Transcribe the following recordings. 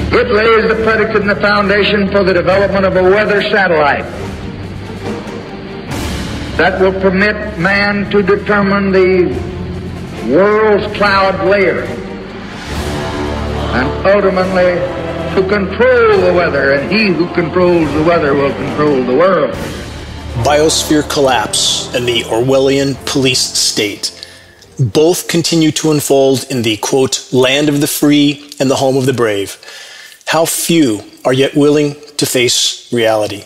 It lays the predicate and the foundation for the development of a weather satellite that will permit man to determine the world's cloud layer and ultimately to control the weather, and he who controls the weather will control the world. Biosphere collapse and the Orwellian police state both continue to unfold in the, quote, land of the free and the home of the brave. How few are yet willing to face reality.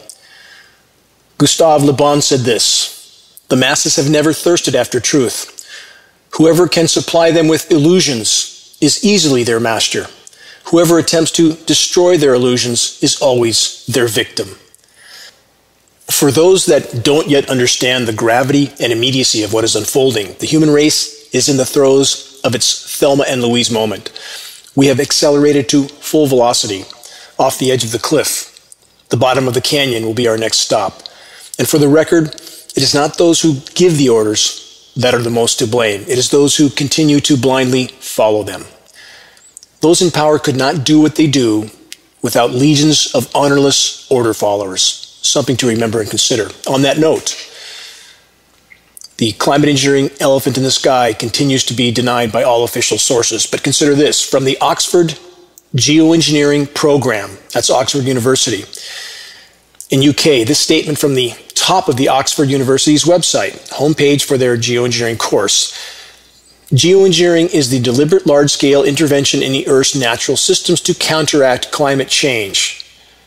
Gustave Le Bon said this: the masses have never thirsted after truth. Whoever can supply them with illusions is easily their master. Whoever attempts to destroy their illusions is always their victim. For those that don't yet understand the gravity and immediacy of what is unfolding, the human race is in the throes of its Thelma and Louise moment. We have accelerated to full velocity off the edge of the cliff. The bottom of the canyon will be our next stop. And for the record, it is not those who give the orders that are the most to blame. It is those who continue to blindly follow them. Those in power could not do what they do without legions of honorless order followers. Something to remember and consider. On that note, the climate engineering elephant in the sky continues to be denied by all official sources. But consider this, from the Oxford Geoengineering Program, that's Oxford University, in UK, this statement from the top of the Oxford University's website, homepage for their geoengineering course. Geoengineering is the deliberate large-scale intervention in the Earth's natural systems to counteract climate change.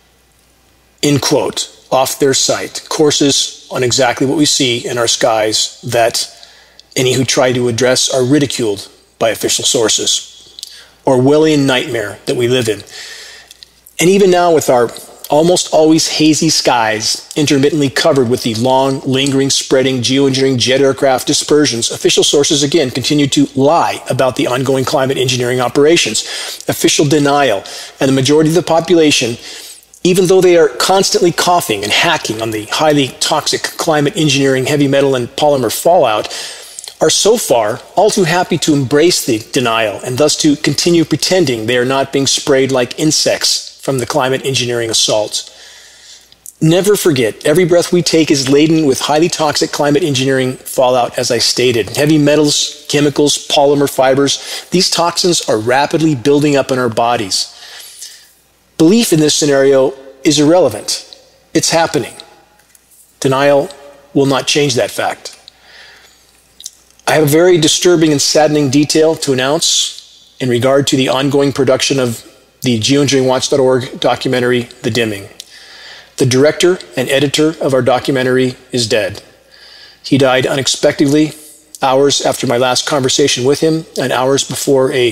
End quote. Off their site. Courses on exactly what we see in our skies that any who try to address are ridiculed by official sources. Orwellian nightmare that we live in. And even now, with our almost always hazy skies intermittently covered with the long, lingering, spreading geoengineering jet aircraft dispersions, official sources again continue to lie about the ongoing climate engineering operations. Official denial, and the majority of the population, even though they are constantly coughing and hacking on the highly toxic climate engineering, heavy metal, and polymer fallout, are so far all too happy to embrace the denial and thus to continue pretending they are not being sprayed like insects from the climate engineering assault. Never forget, every breath we take is laden with highly toxic climate engineering fallout, as I stated. Heavy metals, chemicals, polymer fibers, these toxins are rapidly building up in our bodies. Belief in this scenario is irrelevant. It's happening. Denial will not change that fact. I have a very disturbing and saddening detail to announce in regard to the ongoing production of the geoengineeringwatch.org documentary, The Dimming. The director and editor of our documentary is dead. He died unexpectedly hours after my last conversation with him and hours before a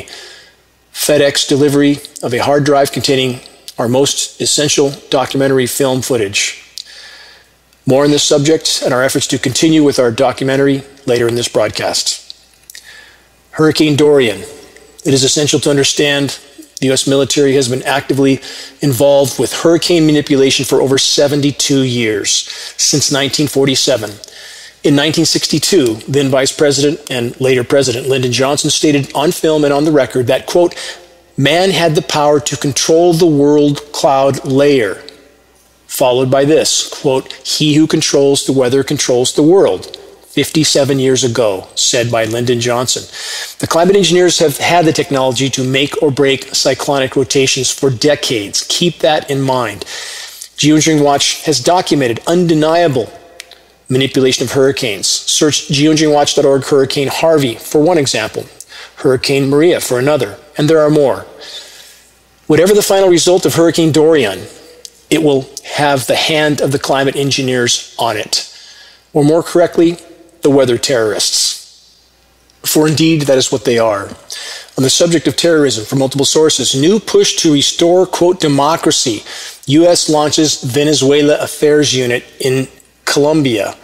FedEx delivery of a hard drive containing our most essential documentary film footage. More on this subject and our efforts to continue with our documentary later in this broadcast. Hurricane Dorian. It is essential to understand the U.S. military has been actively involved with hurricane manipulation for over 72 years, since 1947. In 1962, then Vice President and later President Lyndon Johnson stated on film and on the record that, quote, man had the power to control the world cloud layer, followed by this, quote, he who controls the weather controls the world, 57 years ago, said by Lyndon Johnson. The climate engineers have had the technology to make or break cyclonic rotations for decades. Keep that in mind. Geoengineering Watch has documented undeniable manipulation of hurricanes. Search geoengineeringwatch.org Hurricane Harvey for one example, Hurricane Maria for another, and there are more. Whatever the final result of Hurricane Dorian, it will have the hand of the climate engineers on it. Or more correctly, the weather terrorists. For indeed, that is what they are. On the subject of terrorism, from multiple sources, new push to restore, quote, democracy. U.S. launches Venezuela Affairs Unit in Colombia.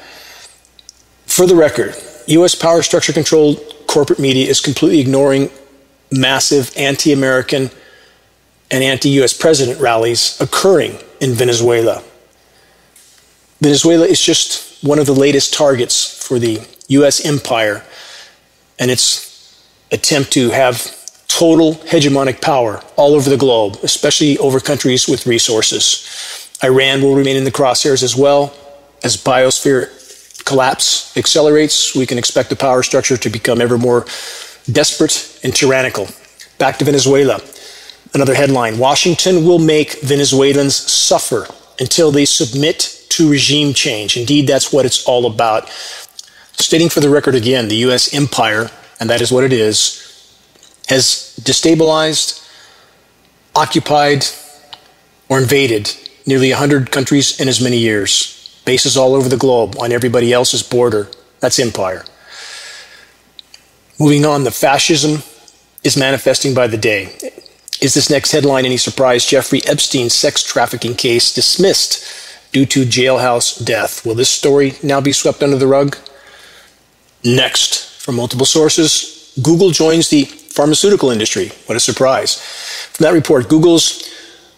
For the record, U.S. power structure controlled corporate media is completely ignoring massive anti-American and anti-U.S. president rallies occurring in Venezuela. Venezuela is just one of the latest targets for the U.S. empire and its attempt to have total hegemonic power all over the globe, especially over countries with resources. Iran will remain in the crosshairs as well. As biosphere collapse accelerates, we can expect the power structure to become ever more desperate and tyrannical. Back to Venezuela. Another headline: Washington will make Venezuelans suffer until they submit to regime change. Indeed, that's what it's all about. Stating for the record again, the U.S. empire, and that is what it is, has destabilized, occupied, or invaded nearly 100 countries in as many years. Bases all over the globe on everybody else's border. That's empire. Moving on, the fascism is manifesting by the day. Is this next headline any surprise? Jeffrey Epstein's sex trafficking case dismissed due to jailhouse death. Will this story now be swept under the rug? Next, from multiple sources, Google joins the pharmaceutical industry. What a surprise. From that report, Google's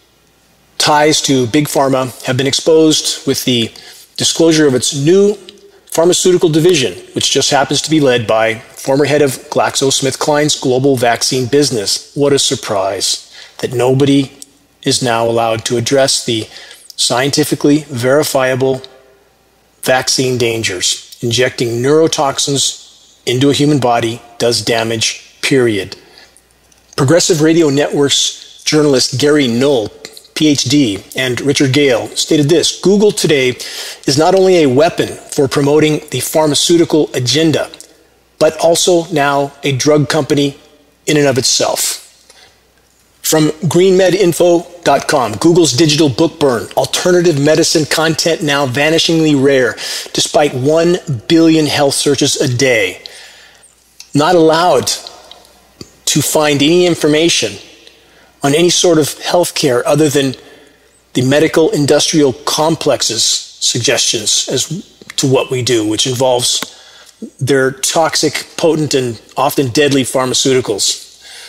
ties to Big Pharma have been exposed with the disclosure of its new pharmaceutical division, which just happens to be led by former head of GlaxoSmithKline's global vaccine business. What a surprise that nobody is now allowed to address the scientifically verifiable vaccine dangers. Injecting neurotoxins into a human body does damage, period. Progressive Radio Network's journalist Gary Null, PhD, and Richard Gale stated this: Google today is not only a weapon for promoting the pharmaceutical agenda, but also now a drug company in and of itself. From greenmedinfo.com, Google's digital book burn, alternative medicine content now vanishingly rare, despite 1 billion health searches a day. Not allowed to find any information on any sort of healthcare other than the medical industrial complex's suggestions as to what we do, which involves their toxic, potent, and often deadly pharmaceuticals.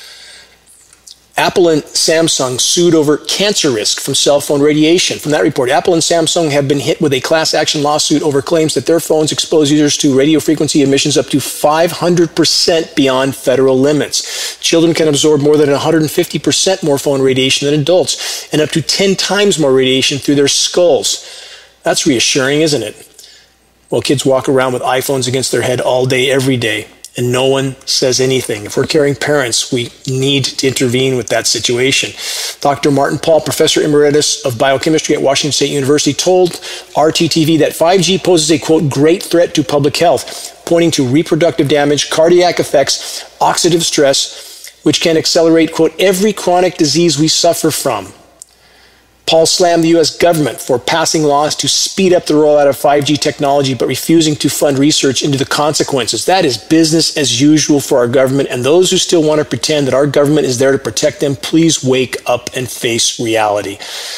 Apple and Samsung sued over cancer risk from cell phone radiation. From that report, Apple and Samsung have been hit with a class action lawsuit over claims that their phones expose users to radio frequency emissions up to 500% beyond federal limits. Children can absorb more than 150% more phone radiation than adults, and up to 10 times more radiation through their skulls. That's reassuring, isn't it? Well, kids walk around with iPhones against their head all day, every day, and no one says anything. If we're caring parents, we need to intervene with that situation. Dr. Martin Pall, Professor Emeritus of Biochemistry at Washington State University, told RTTV that 5G poses a, quote, great threat to public health, pointing to reproductive damage, cardiac effects, oxidative stress, which can accelerate, quote, every chronic disease we suffer from. Paul slammed the U.S. government for passing laws to speed up the rollout of 5G technology, but refusing to fund research into the consequences. That is business as usual for our government, and those who still want to pretend that our government is there to protect them, please wake up and face reality.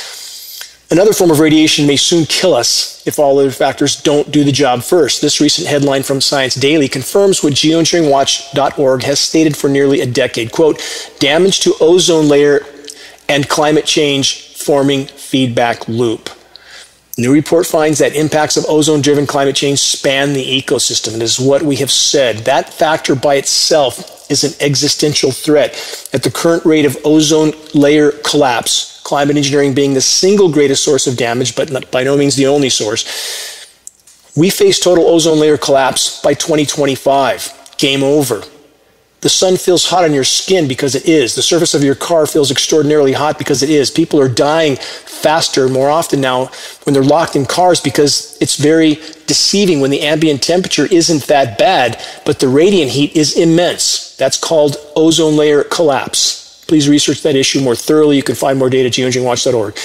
Another form of radiation may soon kill us if all other factors don't do the job first. This recent headline from Science Daily confirms what geoengineeringwatch.org has stated for nearly a decade. Quote, damage to ozone layer and climate change forming feedback loop. New report finds that impacts of ozone-driven climate change span the ecosystem. And this is what we have said. That factor by itself is an existential threat. At the current rate of ozone layer collapse, climate engineering being the single greatest source of damage, but by no means the only source, we face total ozone layer collapse by 2025. Game over. The sun feels hot on your skin because it is. The surface of your car feels extraordinarily hot because it is. People are dying faster, more often now, when they're locked in cars because it's very deceiving when the ambient temperature isn't that bad, but the radiant heat is immense. That's called ozone layer collapse. Please research that issue more thoroughly. You can find more data at geoengineeringwatch.org.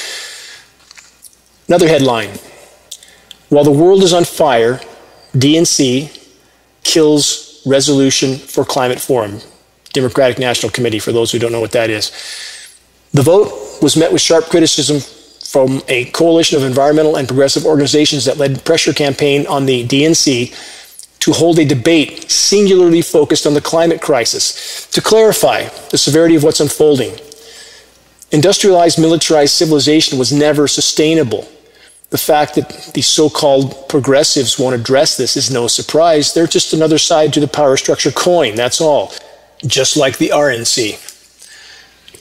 Another headline. While the world is on fire, DNC kills resolution for climate forum, Democratic National Committee, for those who don't know what that is. The vote was met with sharp criticism from a coalition of environmental and progressive organizations that led pressure campaign on the DNC to hold a debate singularly focused on the climate crisis. To clarify the severity of what's unfolding, industrialized, militarized civilization was never sustainable. The fact that the so-called progressives won't address this is no surprise. They're just another side to the power structure coin, that's all. Just like the RNC.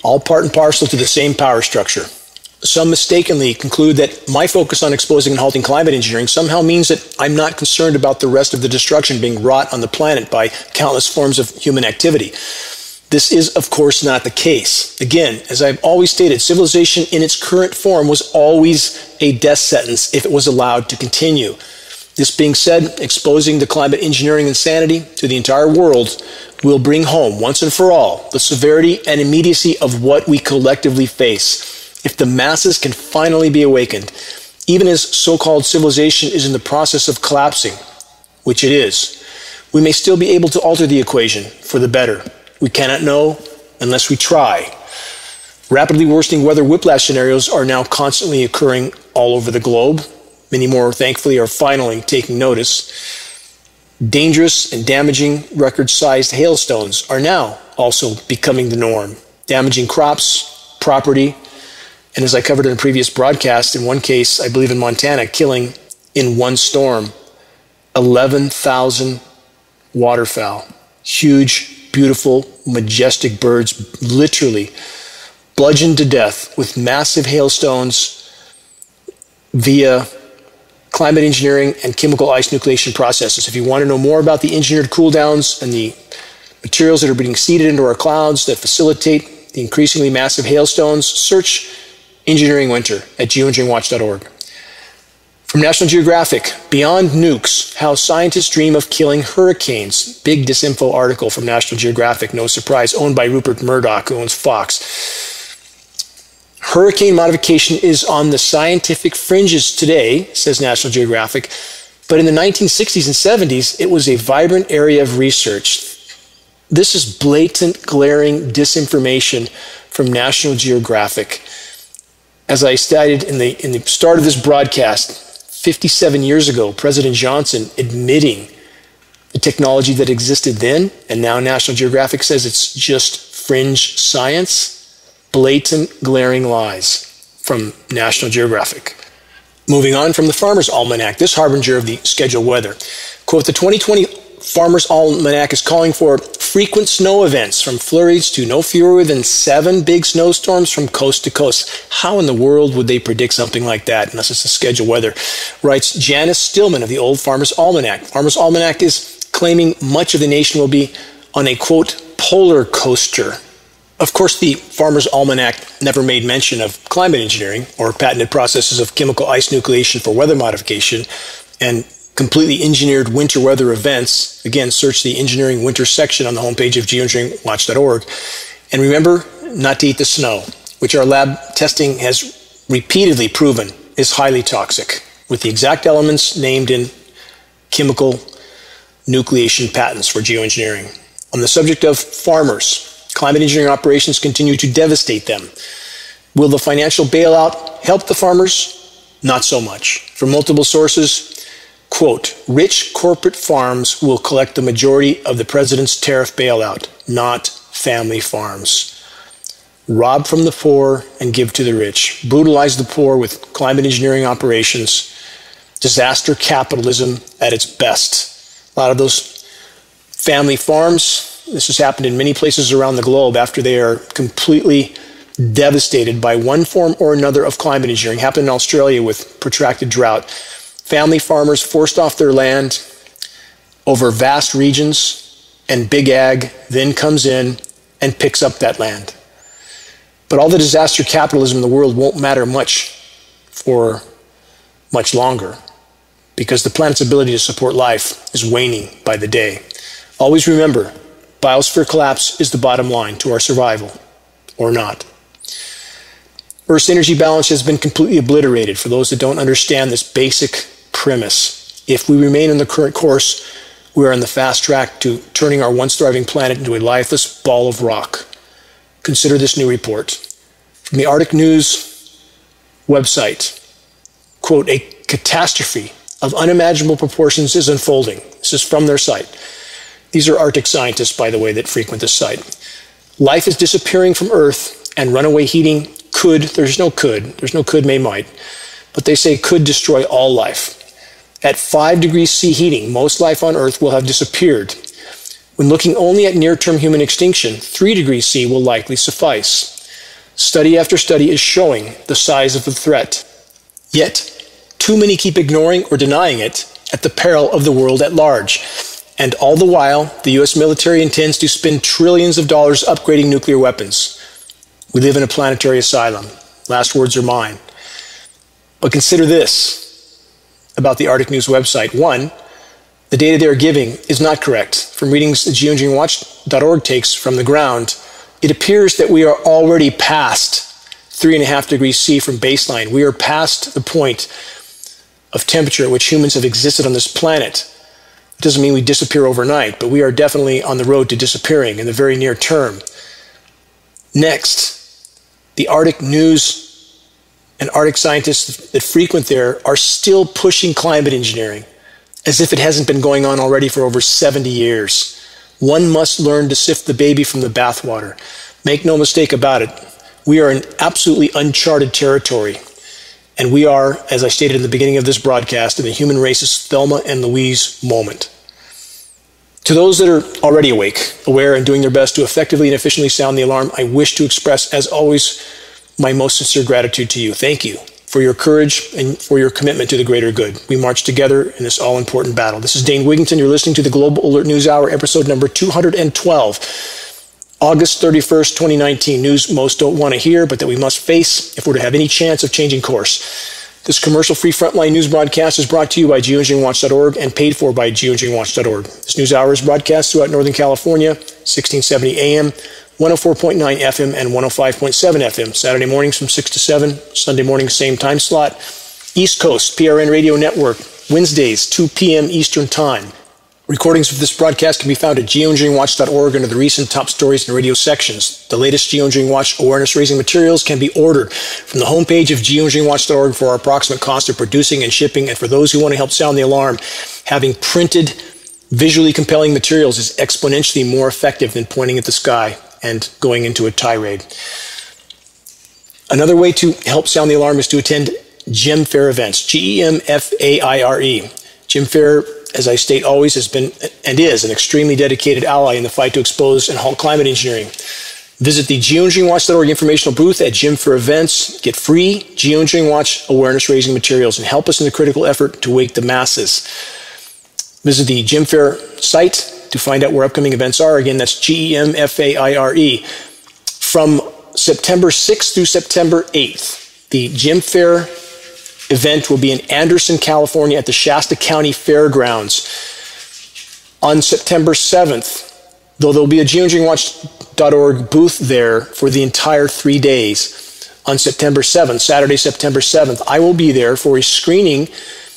all part and parcel to the same power structure. Some mistakenly conclude that my focus on exposing and halting climate engineering somehow means that I'm not concerned about the rest of the destruction being wrought on the planet by countless forms of human activity. This is, of course, not the case. Again, as I've always stated, civilization in its current form was always a death sentence if it was allowed to continue. This being said, exposing the climate engineering insanity to the entire world will bring home, once and for all, the severity and immediacy of what we collectively face. If the masses can finally be awakened, even as so-called civilization is in the process of collapsing, which it is, we may still be able to alter the equation for the better. We cannot know unless we try. Rapidly worsening weather whiplash scenarios are now constantly occurring all over the globe. Many more, thankfully, are finally taking notice. Dangerous and damaging record-sized hailstones are now also becoming the norm, damaging crops, property, and as I covered in a previous broadcast, in one case, I believe in Montana, killing in one storm 11,000 waterfowl. Huge, beautiful, majestic birds, literally bludgeoned to death with massive hailstones via climate engineering and chemical ice nucleation processes. If you want to know more about the engineered cooldowns and the materials that are being seeded into our clouds that facilitate the increasingly massive hailstones, search Engineering Winter at geoengineeringwatch.org. From National Geographic, Beyond Nukes, How Scientists Dream of Killing Hurricanes. Big disinfo article from National Geographic, no surprise, owned by Rupert Murdoch, who owns Fox. Hurricane modification is on the scientific fringes today, says National Geographic, but in the 1960s and 70s, it was a vibrant area of research. This is blatant, glaring disinformation from National Geographic. As I stated in the start of this broadcast, 57 years ago, President Johnson admitting the technology that existed then, and now National Geographic says it's just fringe science. Blatant, glaring lies from National Geographic. Moving on from the Farmer's Almanac, this harbinger of the scheduled weather. Quote, the 2020 Farmer's Almanac is calling for frequent snow events from flurries to no fewer than 7 big snowstorms from coast to coast. How in the world would they predict something like that unless it's the scheduled weather? Writes Janice Stillman of the Old Farmer's Almanac. Farmer's Almanac is claiming much of the nation will be on a, quote, polar coaster. Of course, the Farmer's Almanac never made mention of climate engineering or patented processes of chemical ice nucleation for weather modification and completely engineered winter weather events. Again, search the Engineering Winter section on the homepage of geoengineeringwatch.org. And remember not to eat the snow, which our lab testing has repeatedly proven is highly toxic, with the exact elements named in chemical nucleation patents for geoengineering. On the subject of farmers, climate engineering operations continue to devastate them. Will the financial bailout help the farmers? Not so much. From multiple sources, quote, rich corporate farms will collect the majority of the president's tariff bailout, not family farms. Rob from the poor and give to the rich. Brutalize the poor with climate engineering operations. Disaster capitalism at its best. A lot of those family farms, this has happened in many places around the globe after they are completely devastated by one form or another of climate engineering. Happened in Australia with protracted drought. Family farmers forced off their land over vast regions, and Big Ag then comes in and picks up that land. But all the disaster capitalism in the world won't matter much for much longer, because the planet's ability to support life is waning by the day. Always remember, biosphere collapse is the bottom line to our survival, or not. Earth's energy balance has been completely obliterated. For those that don't understand this basic premise, if we remain on the current course, we are on the fast track to turning our once thriving planet into a lifeless ball of rock. Consider this new report from the Arctic News website. Quote, a catastrophe of unimaginable proportions is unfolding. This is from their site. These are Arctic scientists, by the way, that frequent this site. Life is disappearing from Earth, and runaway heating there's no could, may, might, but they say could destroy all life. At 5 degrees C heating, most life on Earth will have disappeared. When looking only at near-term human extinction, 3 degrees C will likely suffice. Study after study is showing the size of the threat. Yet, too many keep ignoring or denying it at the peril of the world at large. And all the while, the U.S. military intends to spend trillions of dollars upgrading nuclear weapons. We live in a planetary asylum. Last words are mine. But consider this about the Arctic News website. One, the data they are giving is not correct. From readings that geoengineeringwatch.org takes from the ground, it appears that we are already past 3.5 degrees C from baseline. We are past the point of temperature at which humans have existed on this planet. It doesn't mean we disappear overnight, but we are definitely on the road to disappearing in the very near term. Next, the Arctic News and Arctic scientists that frequent there are still pushing climate engineering as if it hasn't been going on already for over 70 years. One must learn to sift the baby from the bathwater. Make no mistake about it, we are in absolutely uncharted territory. And we are, as I stated in the beginning of this broadcast, in the human race's Thelma and Louise moment. To those that are already awake, aware, and doing their best to effectively and efficiently sound the alarm, I wish to express, as always, my most sincere gratitude to you. Thank you for your courage and for your commitment to the greater good. We march together in this all-important battle. This is Dane Wigington. You're listening to the Global Alert News Hour, episode number 212. August 31st, 2019, news most don't want to hear, but that we must face if we're to have any chance of changing course. This commercial-free frontline news broadcast is brought to you by geoengineeringwatch.org and paid for by geoengineeringwatch.org. This news hour is broadcast throughout Northern California, 1670 AM, 104.9 FM, and 105.7 FM, Saturday mornings from 6 to 7, Sunday mornings, same time slot. East Coast, PRN Radio Network, Wednesdays, 2 p.m. Eastern Time. Recordings of this broadcast can be found at geoengineeringwatch.org under the recent top stories and radio sections. The latest Geoengineering Watch awareness-raising materials can be ordered from the homepage of geoengineeringwatch.org for our approximate cost of producing and shipping. And for those who want to help sound the alarm, having printed, visually compelling materials is exponentially more effective than pointing at the sky and going into a tirade. Another way to help sound the alarm is to attend GEMFAIR events, GEMFAIRE. GEMFAIR, as I state always, has been and is an extremely dedicated ally in the fight to expose and halt climate engineering. Visit the geoengineeringwatch.org informational booth at GEMFAIR events. Get free Geoengineering Watch awareness-raising materials and help us in the critical effort to wake the masses. Visit the GEMFAIR site to find out where upcoming events are. Again, that's GEMFAIRE. From September 6th through September 8th, the GEMFAIR event will be in Anderson, California at the Shasta County Fairgrounds. On September 7th, though there'll be a geoengineeringwatch.org booth there for the entire 3 days, on September 7th, Saturday, September 7th, I will be there for a free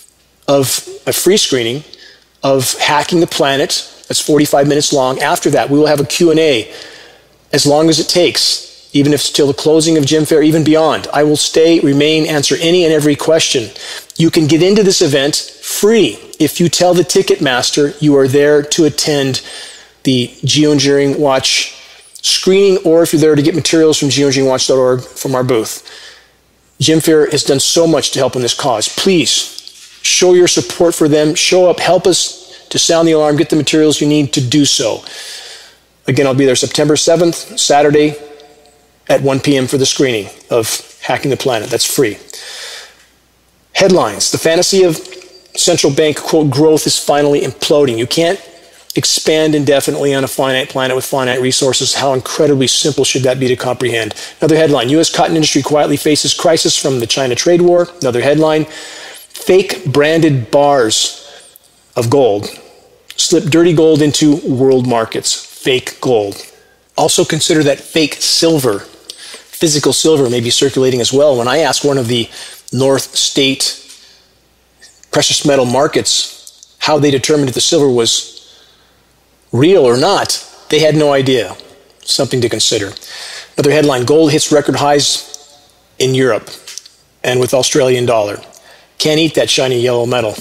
screening of Hacking the Planet. That's 45 minutes long. After that, we will have a Q&A as long as it takes, even if it's till the closing of GEMFAIR, even beyond. I will stay, remain, answer any and every question. You can get into this event free if you tell the ticket master you are there to attend the Geoengineering Watch screening, or if you're there to get materials from geoengineeringwatch.org from our booth. GEMFAIR has done so much to help in this cause. Please show your support for them. Show up, help us to sound the alarm, get the materials you need to do so. Again, I'll be there September 7th, Saturday, at 1 p.m. for the screening of Hacking the Planet. That's free. Headlines. The fantasy of central bank, quote, growth is finally imploding. You can't expand indefinitely on a finite planet with finite resources. How incredibly simple should that be to comprehend? Another headline. U.S. cotton industry quietly faces crisis from the China trade war. Another headline. Fake branded bars of gold slip dirty gold into world markets. Fake gold. Also consider that fake silver. Physical silver may be circulating as well. When I asked one of the North State precious metal markets how they determined if the silver was real or not, they had no idea. Something to consider. Another headline, gold hits record highs in Europe and with Australian dollar. Can't eat that shiny yellow metal.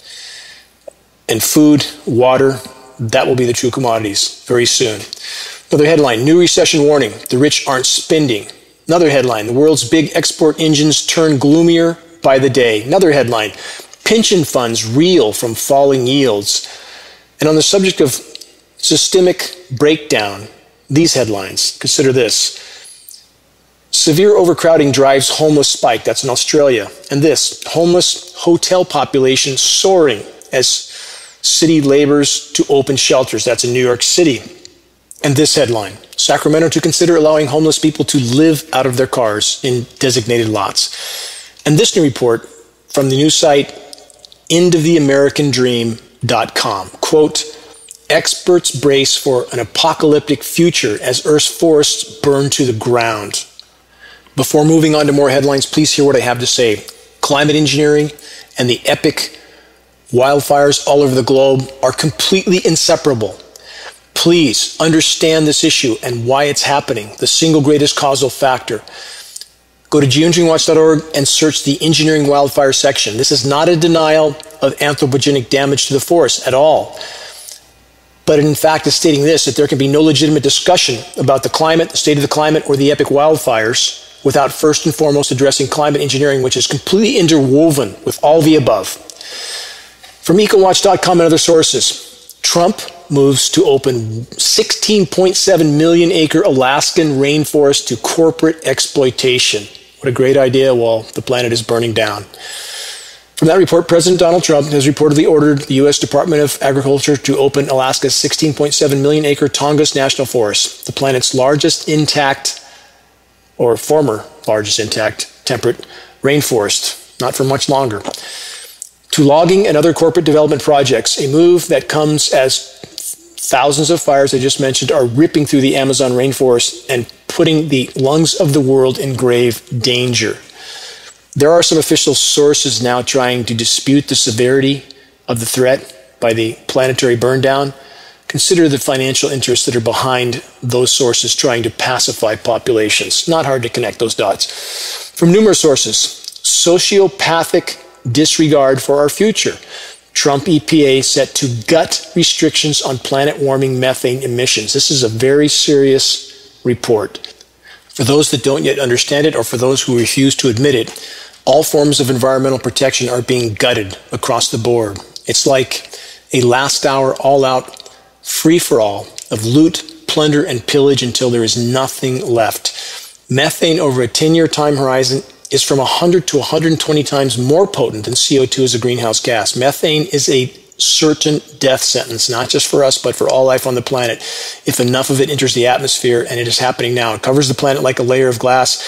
And food, water, that will be the true commodities very soon. Another headline, new recession warning. The rich aren't spending. Another headline, the world's big export engines turn gloomier by the day. Another headline, pension funds reel from falling yields. And on the subject of systemic breakdown, these headlines, consider this. Severe overcrowding drives homeless spike. That's in Australia. And this, homeless hotel population soaring as city labors to open shelters. That's in New York City. And this headline, Sacramento to consider allowing homeless people to live out of their cars in designated lots. And this new report from the news site endoftheamericandream.com, quote, experts brace for an apocalyptic future as Earth's forests burn to the ground. Before moving on to more headlines, please hear what I have to say. Climate engineering and the epic wildfires all over the globe are completely inseparable. Please understand this issue and why it's happening, the single greatest causal factor. Go to geoengineeringwatch.org and search the engineering wildfire section. This is not a denial of anthropogenic damage to the forest at all. But in fact, is stating this, that there can be no legitimate discussion about the climate, the state of the climate, or the epic wildfires without first and foremost addressing climate engineering, which is completely interwoven with all the above. From EcoWatch.com and other sources, Trump moves to open 16.7 million acre Alaskan rainforest to corporate exploitation. What a great idea while the planet is burning down. From that report, President Donald Trump has reportedly ordered the U.S. Department of Agriculture to open Alaska's 16.7 million acre Tongass National Forest, the planet's largest intact, or former largest intact, temperate rainforest, not for much longer, to logging and other corporate development projects, a move that comes as thousands of fires I just mentioned are ripping through the Amazon rainforest and putting the lungs of the world in grave danger. There are some official sources now trying to dispute the severity of the threat by the planetary burndown. Consider the financial interests that are behind those sources trying to pacify populations. Not hard to connect those dots. From numerous sources, sociopathic disregard for our future. Trump EPA set to gut restrictions on planet warming methane emissions. This is a very serious report. For those that don't yet understand it, or for those who refuse to admit it, all forms of environmental protection are being gutted across the board. It's like a last hour all-out free-for-all of loot, plunder, and pillage until there is nothing left. Methane over a 10-year time horizon is from 100 to 120 times more potent than CO2 as a greenhouse gas. Methane is a certain death sentence, not just for us, but for all life on the planet. If enough of it enters the atmosphere, and it is happening now, it covers the planet like a layer of glass.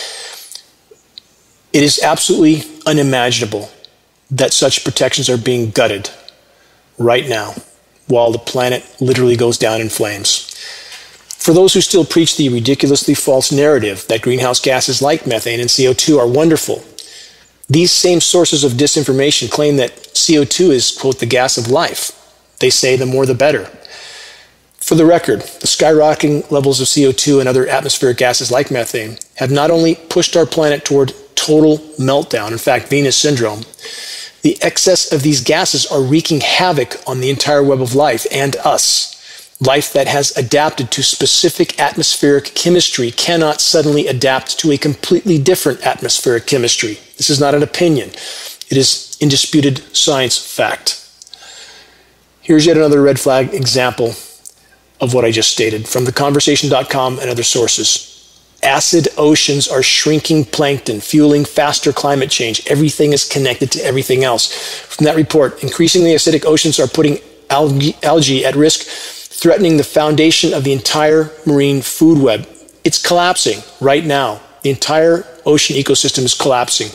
It is absolutely unimaginable that such protections are being gutted right now, while the planet literally goes down in flames. For those who still preach the ridiculously false narrative that greenhouse gases like methane and CO2 are wonderful, these same sources of disinformation claim that CO2 is, quote, the gas of life. They say the more the better. For the record, the skyrocketing levels of CO2 and other atmospheric gases like methane have not only pushed our planet toward total meltdown, in fact, Venus syndrome, the excess of these gases are wreaking havoc on the entire web of life and us. Life that has adapted to specific atmospheric chemistry cannot suddenly adapt to a completely different atmospheric chemistry. This is not an opinion. It is indisputed science fact. Here's yet another red flag example of what I just stated from theconversation.com and other sources. Acid oceans are shrinking plankton, fueling faster climate change. Everything is connected to everything else. From that report, increasingly acidic oceans are putting algae at risk, threatening the foundation of the entire marine food web. It's collapsing right now. The entire ocean ecosystem is collapsing.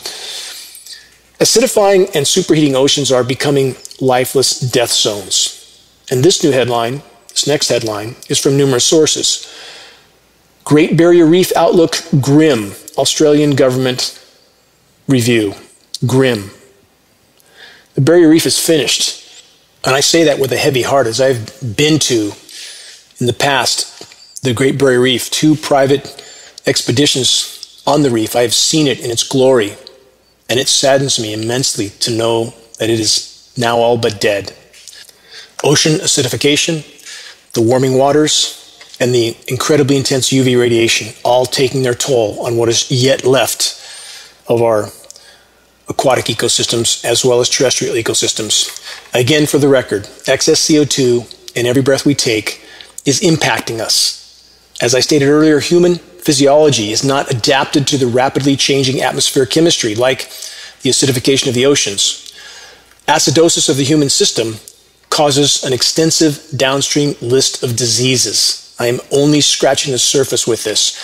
Acidifying and superheating oceans are becoming lifeless death zones. And this new headline, this next headline, is from numerous sources. Great Barrier Reef outlook grim. Australian government review. Grim. The Barrier Reef is finished. And I say that with a heavy heart, as I've been to in the past the Great Barrier Reef, 2 private expeditions on the reef. I have seen it in its glory, and it saddens me immensely to know that it is now all but dead. Ocean acidification, the warming waters, and the incredibly intense UV radiation, all taking their toll on what is yet left of our aquatic ecosystems as well as terrestrial ecosystems. Again, for the record, excess CO2 in every breath we take is impacting us. As I stated earlier, human physiology is not adapted to the rapidly changing atmospheric chemistry, like the acidification of the oceans. Acidosis of the human system causes an extensive downstream list of diseases. I am only scratching the surface with this.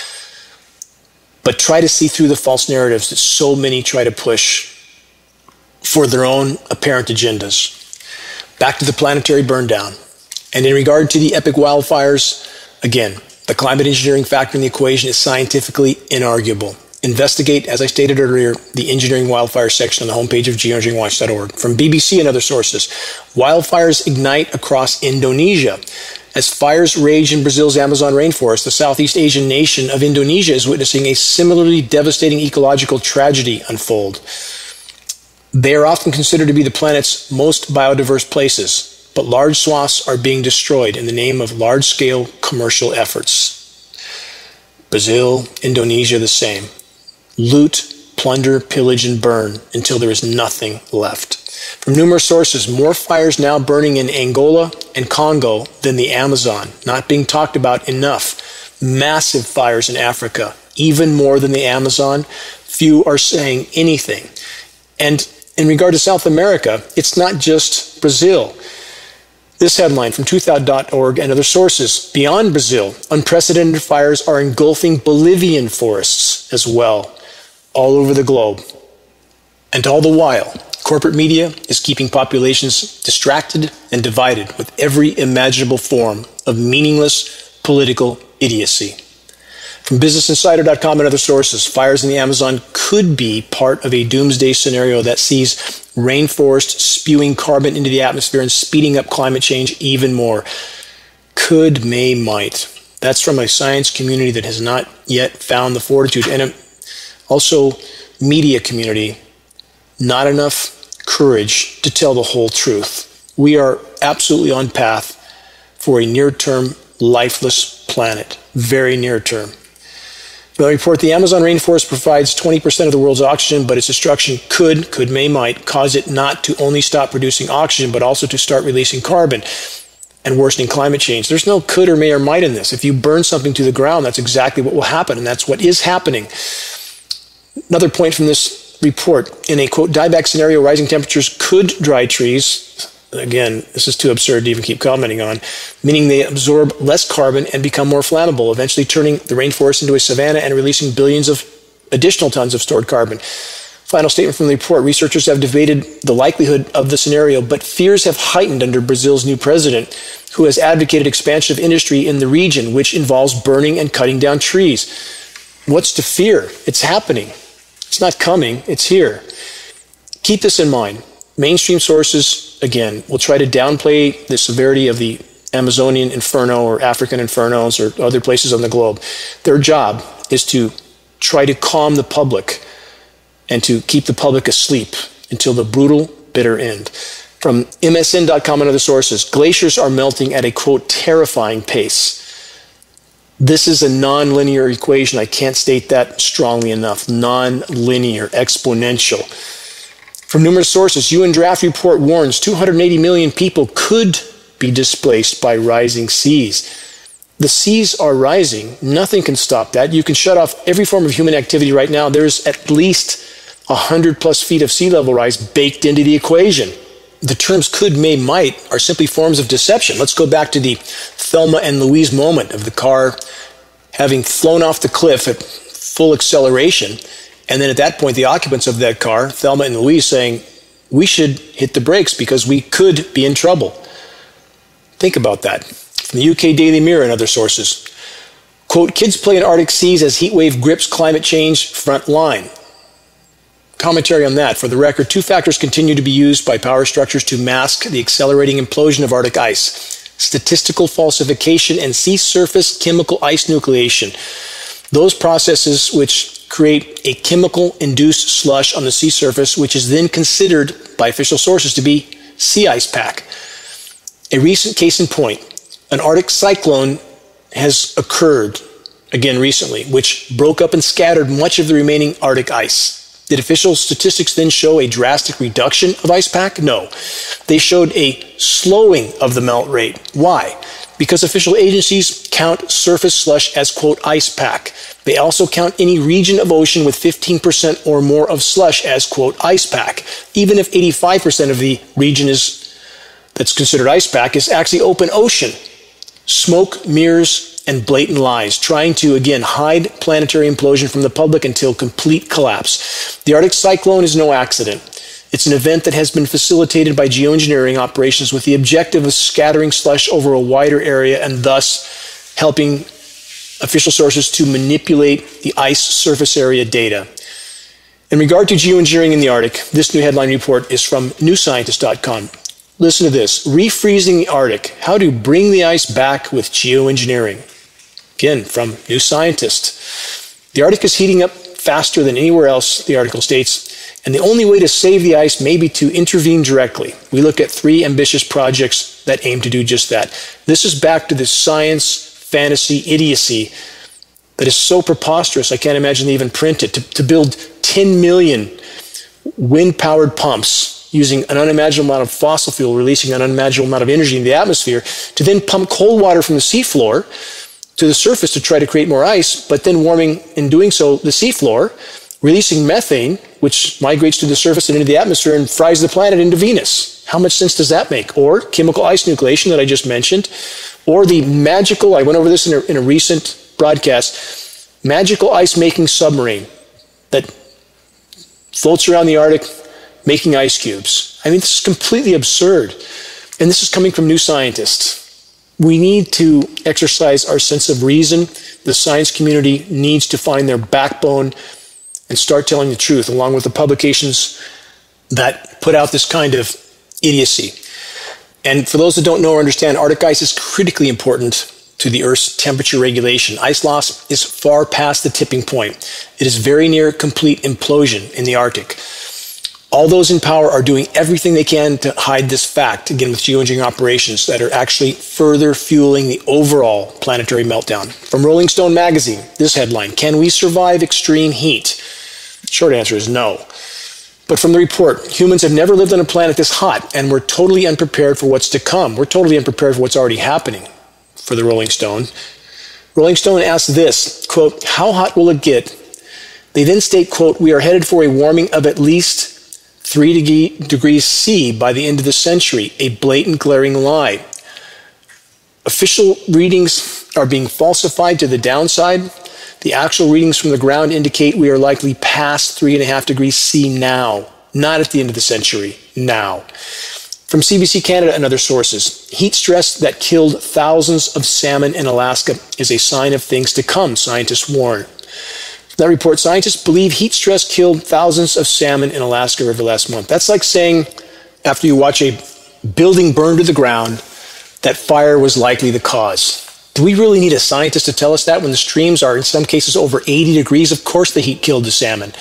But try to see through the false narratives that so many try to push for their own apparent agendas. Back to the planetary burndown. And in regard to the epic wildfires, again, the climate engineering factor in the equation is scientifically inarguable. Investigate, as I stated earlier, the engineering wildfire section on the homepage of geoengineeringwatch.org. From BBC and other sources, wildfires ignite across Indonesia. As fires rage in Brazil's Amazon rainforest, the Southeast Asian nation of Indonesia is witnessing a similarly devastating ecological tragedy unfold. They are often considered to be the planet's most biodiverse places, but large swaths are being destroyed in the name of large-scale commercial efforts. Brazil, Indonesia, the same. Loot, plunder, pillage, and burn until there is nothing left. From numerous sources, more fires now burning in Angola and Congo than the Amazon, not being talked about enough. Massive fires in Africa, even more than the Amazon. Few are saying anything. And in regard to South America, it's not just Brazil. This headline from truthout.org and other sources, beyond Brazil, unprecedented fires are engulfing Bolivian forests as well, all over the globe. And all the while, corporate media is keeping populations distracted and divided with every imaginable form of meaningless political idiocy. From BusinessInsider.com and other sources, fires in the Amazon could be part of a doomsday scenario that sees rainforest spewing carbon into the atmosphere and speeding up climate change even more. Could, may, might. That's from a science community that has not yet found the fortitude. And also, media community, not enough courage to tell the whole truth. We are absolutely on path for a near-term, lifeless planet. Very near-term. The report, the Amazon rainforest provides 20% of the world's oxygen, but its destruction could, may, might cause it not to only stop producing oxygen, but also to start releasing carbon and worsening climate change. There's no could or may or might in this. If you burn something to the ground, that's exactly what will happen, and that's what is happening. Another point from this report, in a, quote, dieback scenario, rising temperatures could dry trees. Again, this is too absurd to even keep commenting on, meaning they absorb less carbon and become more flammable, eventually turning the rainforest into a savanna and releasing billions of additional tons of stored carbon. Final statement from the report, researchers have debated the likelihood of the scenario, but fears have heightened under Brazil's new president, who has advocated expansion of industry in the region, which involves burning and cutting down trees. What's to fear? It's happening. It's not coming, it's here. Keep this in mind. Mainstream sources, again, will try to downplay the severity of the Amazonian inferno or African infernos or other places on the globe. Their job is to try to calm the public and to keep the public asleep until the brutal, bitter end. From MSN.com and other sources, glaciers are melting at a, quote, terrifying pace. This is a non-linear equation. I can't state that strongly enough. Non-linear, exponential. From numerous sources, UN draft report warns 280 million people could be displaced by rising seas. The seas are rising. Nothing can stop that. You can shut off every form of human activity right now. There's at least 100 plus feet of sea level rise baked into the equation. The terms could, may, might are simply forms of deception. Let's go back to the Thelma and Louise moment of the car having flown off the cliff at full acceleration. And then at that point, the occupants of that car, Thelma and Louise, saying, we should hit the brakes because we could be in trouble. Think about that. From the UK Daily Mirror and other sources. Quote, kids play in Arctic seas as heat wave grips climate change front line. Commentary on that. For the record, two factors continue to be used by power structures to mask the accelerating implosion of Arctic ice. Statistical falsification and sea surface chemical ice nucleation. Those processes which create a chemical-induced slush on the sea surface, which is then considered by official sources to be sea ice pack. A recent case in point, an Arctic cyclone has occurred again recently, which broke up and scattered much of the remaining Arctic ice. Did official statistics then show a drastic reduction of ice pack? No. They showed a slowing of the melt rate. Why? Because official agencies count surface slush as, quote, ice pack. They also count any region of ocean with 15% or more of slush as, quote, ice pack, even if 85% of the region that's considered ice pack is actually open ocean. Smoke, mirrors, and blatant lies, trying to, again, hide planetary implosion from the public until complete collapse. The Arctic cyclone is no accident. It's an event that has been facilitated by geoengineering operations with the objective of scattering slush over a wider area and thus helping official sources to manipulate the ice surface area data. In regard to geoengineering in the Arctic, this new headline report is from newscientist.com. Listen to this. Refreezing the Arctic. How to bring the ice back with geoengineering. Again, from New Scientist. The Arctic is heating up faster than anywhere else, the article states, and the only way to save the ice may be to intervene directly. We look at 3 ambitious projects that aim to do just that. This is back to the science, fantasy, idiocy that is so preposterous I can't imagine they even print it. To build 10 million wind-powered pumps using an unimaginable amount of fossil fuel, releasing an unimaginable amount of energy in the atmosphere, to then pump cold water from the seafloor to the surface to try to create more ice, but then warming, in doing so, the seafloor, releasing methane, which migrates to the surface and into the atmosphere and fries the planet into Venus. How much sense does that make? Or chemical ice nucleation that I just mentioned, or the magical, I went over this in a recent broadcast, magical ice-making submarine that floats around the Arctic making ice cubes. I mean, this is completely absurd. And this is coming from New Scientist. We need to exercise our sense of reason. The science community needs to find their backbone and start telling the truth, along with the publications that put out this kind of idiocy. And for those that don't know or understand, Arctic ice is critically important to the Earth's temperature regulation. Ice loss is far past the tipping point. It is very near complete implosion in the Arctic. All those in power are doing everything they can to hide this fact, again with geoengineering operations that are actually further fueling the overall planetary meltdown. From Rolling Stone magazine, this headline, Can we survive extreme heat? Short answer is no. But from the report, humans have never lived on a planet this hot, and we're totally unprepared for what's to come. We're totally unprepared for what's already happening, for the Rolling Stone. Rolling Stone asks this, quote, how hot will it get? They then state, quote, we are headed for a warming of at least 3 degrees C by the end of the century, a blatant, glaring lie. Official readings are being falsified to the downside. The actual readings from the ground indicate we are likely past 3.5 degrees C now, not at the end of the century, now. From CBC Canada and other sources, heat stress that killed thousands of salmon in Alaska is a sign of things to come, scientists warn. That report, scientists believe heat stress killed thousands of salmon in Alaska over the last month. That's like saying, after you watch a building burn to the ground, that fire was likely the cause. Do we really need a scientist to tell us that when the streams are in some cases over 80 degrees? Of course the heat killed the salmon.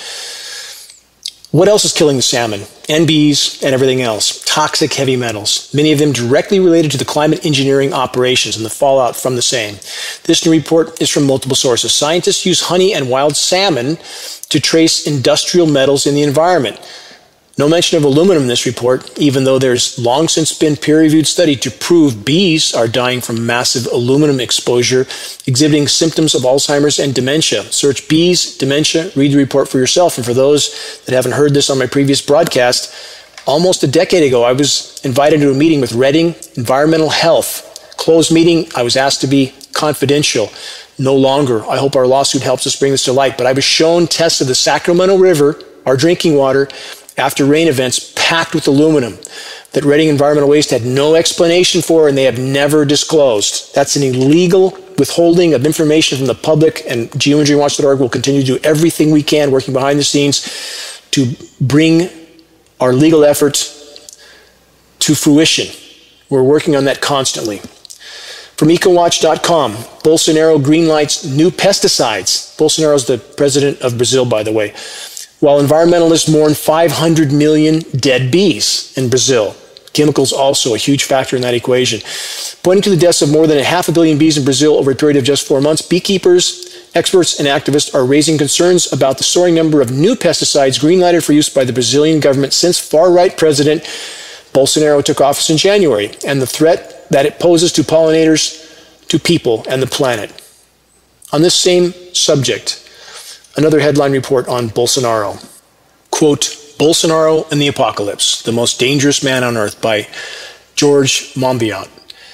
What else is killing the salmon? NBs and everything else. Toxic heavy metals, many of them directly related to the climate engineering operations and the fallout from the same. This new report is from multiple sources. Scientists use honey and wild salmon to trace industrial metals in the environment. No mention of aluminum in this report, even though there's long since been peer-reviewed study to prove bees are dying from massive aluminum exposure, exhibiting symptoms of Alzheimer's and dementia. Search bees, dementia, read the report for yourself. And for those that haven't heard this on my previous broadcast, almost a decade ago, I was invited to a meeting with Redding Environmental Health. Closed meeting, I was asked to be confidential. No longer. I hope our lawsuit helps us bring this to light. But I was shown tests of the Sacramento River, our drinking water, after rain events packed with aluminum that Redding Environmental Waste had no explanation for and they have never disclosed. That's an illegal withholding of information from the public, and geoengineeringwatch.org will continue to do everything we can working behind the scenes to bring our legal efforts to fruition. We're working on that constantly. From ecowatch.com, Bolsonaro greenlights new pesticides. Bolsonaro's the president of Brazil, by the way. While environmentalists mourn 500 million dead bees in Brazil. Chemicals also a huge factor in that equation. Pointing to the deaths of more than 500 million bees in Brazil over a period of just 4 months, beekeepers, experts, and activists are raising concerns about the soaring number of new pesticides greenlighted for use by the Brazilian government since far-right President Bolsonaro took office in January, and the threat that it poses to pollinators to people and the planet. On this same subject, another headline report on Bolsonaro. Quote, Bolsonaro and the Apocalypse, the Most Dangerous Man on Earth by George Monbiot.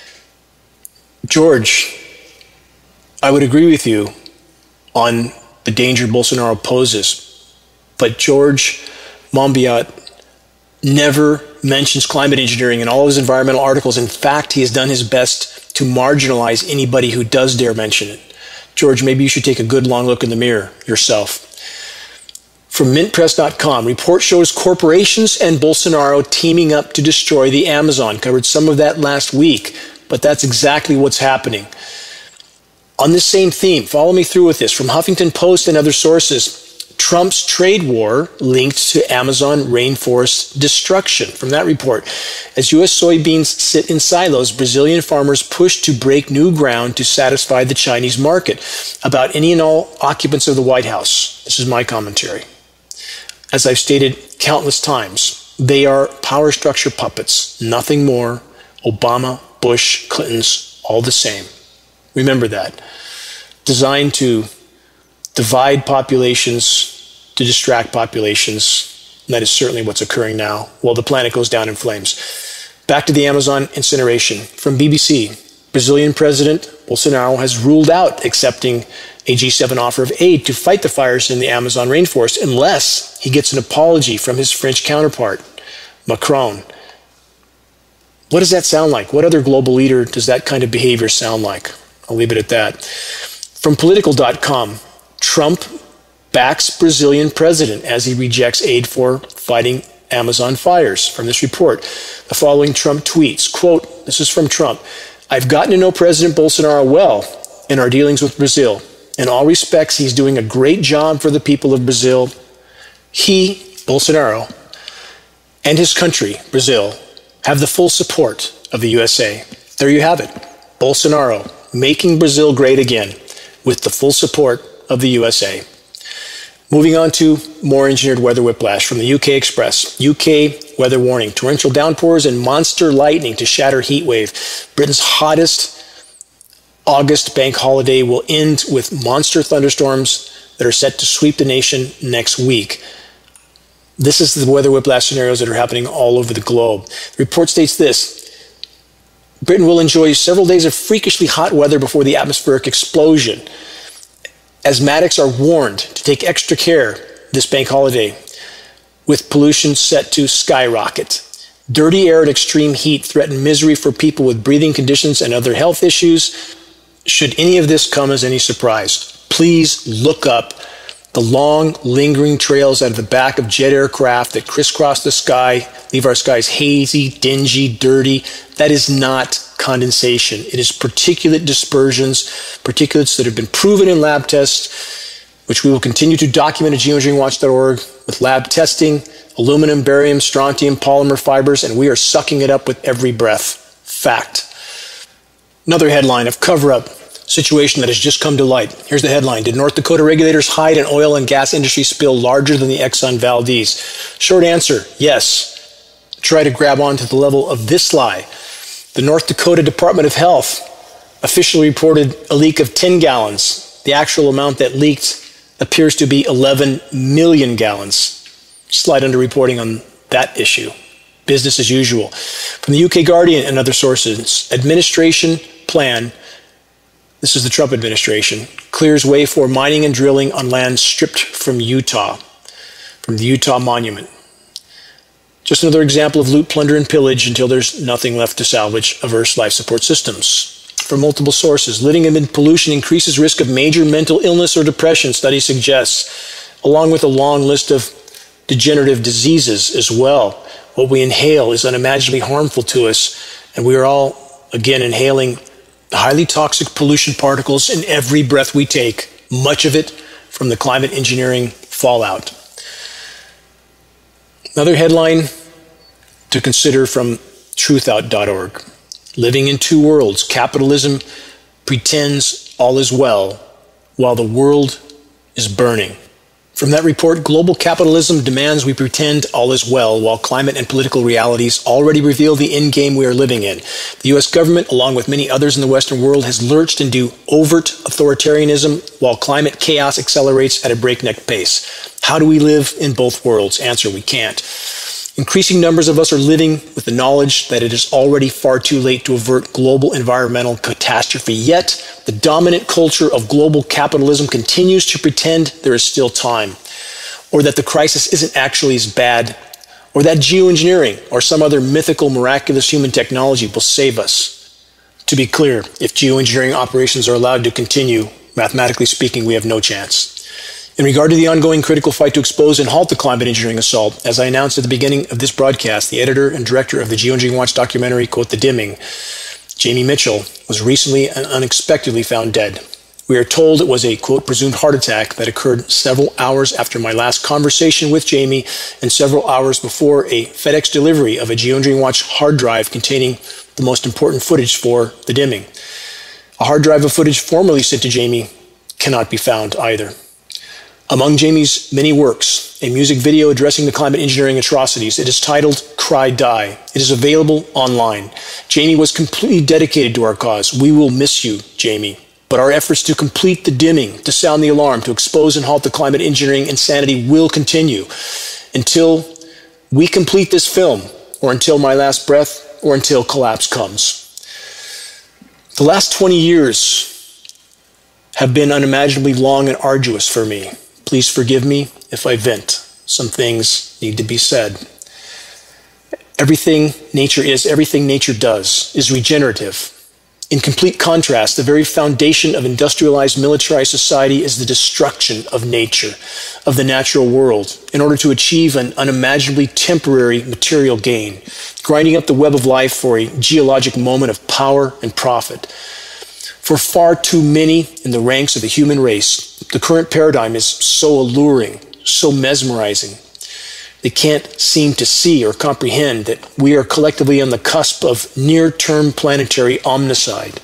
George, I would agree with you on the danger Bolsonaro poses, but George Monbiot never mentions climate engineering in all of his environmental articles. In fact, he has done his best to marginalize anybody who does dare mention it. George, maybe you should take a good long look in the mirror yourself. From mintpress.com, report shows corporations and Bolsonaro teaming up to destroy the Amazon. Covered some of that last week, but that's exactly what's happening. On this same theme, follow me through with this. From Huffington Post and other sources, Trump's trade war linked to Amazon rainforest destruction. From that report, as U.S. soybeans sit in silos, Brazilian farmers push to break new ground to satisfy the Chinese market. About any and all occupants of the White House. This is my commentary. As I've stated countless times, they are power structure puppets, nothing more. Obama, Bush, Clinton's, all the same. Remember that. Designed to divide populations, to distract populations. And that is certainly what's occurring now while the planet goes down in flames. Back to the Amazon incineration. From BBC, Brazilian President Bolsonaro has ruled out accepting a G7 offer of aid to fight the fires in the Amazon rainforest unless he gets an apology from his French counterpart, Macron. What does that sound like? What other global leader does that kind of behavior sound like? I'll leave it at that. From political.com, Trump backs Brazilian president as he rejects aid for fighting Amazon fires. From this report, the following Trump tweets, quote, this is from Trump, I've gotten to know President Bolsonaro well in our dealings with Brazil. In all respects, he's doing a great job for the people of Brazil. He, Bolsonaro, and his country, Brazil, have the full support of the USA. There you have it. Bolsonaro making Brazil great again with the full support of the USA. Moving on to more engineered weather whiplash from the UK Express. UK weather warning. Torrential downpours and monster lightning to shatter heat wave. Britain's hottest August bank holiday will end with monster thunderstorms that are set to sweep the nation next week. This is the weather whiplash scenarios that are happening all over the globe. The report states this. Britain will enjoy several days of freakishly hot weather before the atmospheric explosion. Asthmatics are warned to take extra care this bank holiday, with pollution set to skyrocket. Dirty air and extreme heat threaten misery for people with breathing conditions and other health issues. Should any of this come as any surprise, please look up the long, lingering trails out of the back of jet aircraft that crisscross the sky, leave our skies hazy, dingy, dirty. That is not condensation. It is particulate dispersions, particulates that have been proven in lab tests, which we will continue to document at geoengineeringwatch.org with lab testing, aluminum, barium, strontium, polymer fibers, and we are sucking it up with every breath. Fact. Another headline of cover-up situation that has just come to light. Here's the headline. Did North Dakota regulators hide an oil and gas industry spill larger than the Exxon Valdez? Short answer, yes. Try to grab onto the level of this lie. The North Dakota Department of Health officially reported a leak of 10 gallons. The actual amount that leaked appears to be 11 million gallons. Slight underreporting on that issue. Business as usual. From the UK Guardian and other sources, administration plan, this is the Trump administration, clears way for mining and drilling on land stripped from Utah, from the Utah Monument. Just another example of loot, plunder, and pillage until there's nothing left to salvage of Earth's life support systems. From multiple sources, living amid pollution increases risk of major mental illness or depression, study suggests, along with a long list of degenerative diseases as well. What we inhale is unimaginably harmful to us, and we are all, again, inhaling highly toxic pollution particles in every breath we take, much of it from the climate engineering fallout. Another headline to consider from truthout.org. Living in two worlds. Capitalism pretends all is well while the world is burning. From that report, global capitalism demands we pretend all is well, while climate and political realities already reveal the end game we are living in. The U.S. government, along with many others in the Western world, has lurched into overt authoritarianism, while climate chaos accelerates at a breakneck pace. How do we live in both worlds? Answer: we can't. Increasing numbers of us are living with the knowledge that it is already far too late to avert global environmental catastrophe. Yet, the dominant culture of global capitalism continues to pretend there is still time, or that the crisis isn't actually as bad, or that geoengineering or some other mythical, miraculous human technology will save us. To be clear, if geoengineering operations are allowed to continue, mathematically speaking, we have no chance. In regard to the ongoing critical fight to expose and halt the climate engineering assault, as I announced at the beginning of this broadcast, the editor and director of the Geoengineering Watch documentary, quote, The Dimming, Jamie Mitchell, was recently and unexpectedly found dead. We are told it was a, quote, presumed heart attack that occurred several hours after my last conversation with Jamie and several hours before a FedEx delivery of a Geoengineering Watch hard drive containing the most important footage for The Dimming. A hard drive of footage formerly sent to Jamie cannot be found either. Among Jamie's many works, a music video addressing the climate engineering atrocities. It is titled Cry Die. It is available online. Jamie was completely dedicated to our cause. We will miss you, Jamie. But our efforts to complete the dimming, to sound the alarm, to expose and halt the climate engineering insanity will continue until we complete this film, or until my last breath, or until collapse comes. The last 20 years have been unimaginably long and arduous for me. Please forgive me if I vent. Some things need to be said. Everything nature is, everything nature does, is regenerative. In complete contrast, the very foundation of industrialized, militarized society is the destruction of nature, of the natural world, in order to achieve an unimaginably temporary material gain, grinding up the web of life for a geologic moment of power and profit. For far too many in the ranks of the human race, the current paradigm is so alluring, so mesmerizing. They can't seem to see or comprehend that we are collectively on the cusp of near-term planetary omnicide.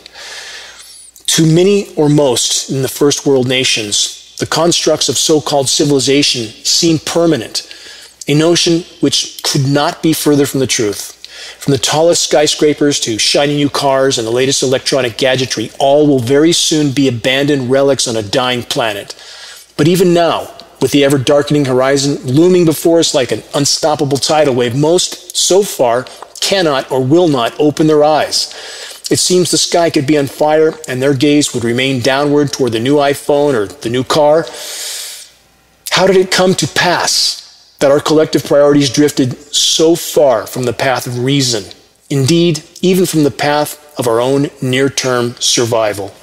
To many or most in the first world nations, the constructs of so-called civilization seem permanent, a notion which could not be further from the truth. From the tallest skyscrapers to shiny new cars and the latest electronic gadgetry, all will very soon be abandoned relics on a dying planet. But even now, with the ever-darkening horizon looming before us like an unstoppable tidal wave, most, so far, cannot or will not open their eyes. It seems the sky could be on fire and their gaze would remain downward toward the new iPhone or the new car. How did it come to pass that our collective priorities drifted so far from the path of reason, indeed, even from the path of our own near-term survival?